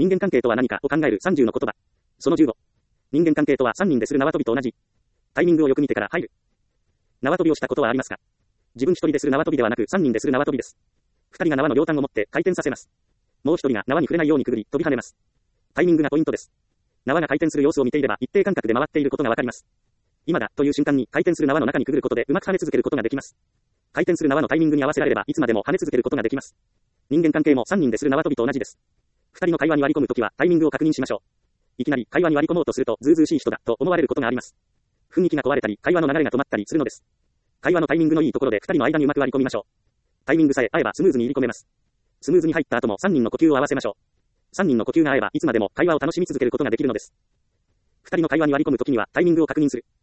人間関係とは何かを考える30の言葉。その15。人間関係とは3人でする縄跳びと同じ。タイミングをよく見てから入る。縄跳びをしたことはありますか？自分一人でする縄跳びではなく3人でする縄跳びです。2人が縄の両端を持って回転させます。もう1人が縄に触れないようにくぐり、飛び跳ねます。タイミングがポイントです。縄が回転する様子を見ていれば一定間隔で回っていることがわかります。今だという瞬間に回転する縄の中にくぐることでうまく跳ね続けることができます。回転する縄のタイミングに合わせられればいつまでも跳ね続けることができます。人間関係も3人でする縄跳びと同じです。2人の会話に割り込むときはタイミングを確認しましょう。いきなり会話に割り込もうとするとずうずうしい人だと思われることがあります。雰囲気が壊れたり会話の流れが止まったりするのです。会話のタイミングのいいところで2人の間にうまく割り込みましょう。タイミングさえ合えばスムーズに入り込めます。スムーズに入った後も3人の呼吸を合わせましょう。3人の呼吸が合えばいつまでも会話を楽しみ続けることができるのです。2人の会話に割り込むときにはタイミングを確認する。